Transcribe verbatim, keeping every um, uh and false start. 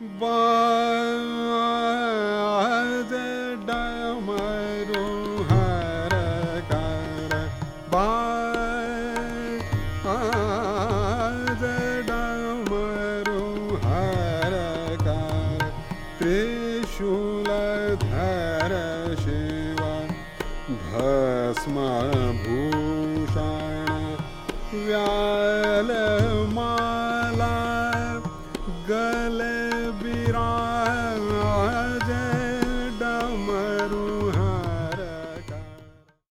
बाज डमरू हर कर बाज डमरू हर कर त्रिशूलधर शिव भस्म भूषण व्याल मा